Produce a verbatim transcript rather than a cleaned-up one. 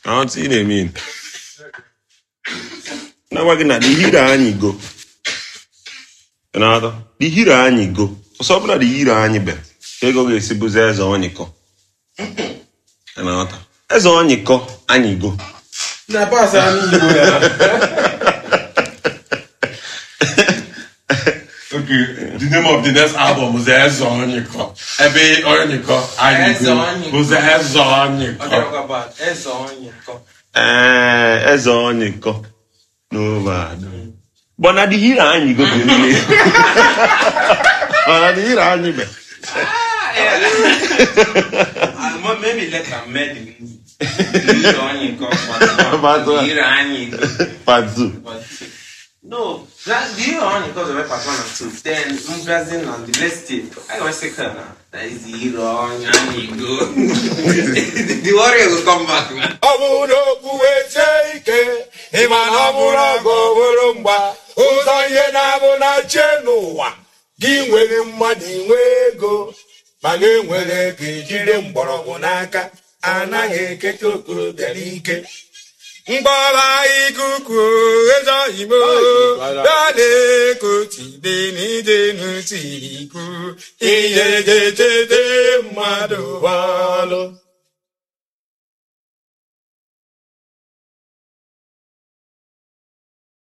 What do you mean? Now we're gonna the hero and go. Another the hero and go. So the hero and be. They go get sibuze as on you. Another as on you go and you go. Na pass and you go. Okay, the name of the next album was Ezonyiko. Ebe Onyiko, Onyiko. Was Ezonyiko. Okay, talk about Ezonyiko. Eh, Ezonyiko. No bad. But na the hero and you go to really. But na the hero and you be. Ah, yeah. Maybe let them make the movie. Ezonyiko. The hero and you go. Part two. No, that the hero only because of part one and two. Then Mbrazin and the next tape. I was say now. That is the hero and you go. The warrior will come back. Abuno kuwezeke, imana mura govorumba, uzaye na bona chenuwa. Ginwere mmadi nwego, mage nwere kijire mborogo n'aka, anaghị ekeke okorobịa n'ike. Mbara ikuku ezo imo, dale kuti deni denu tiriku, iye je je de mmadụ wa.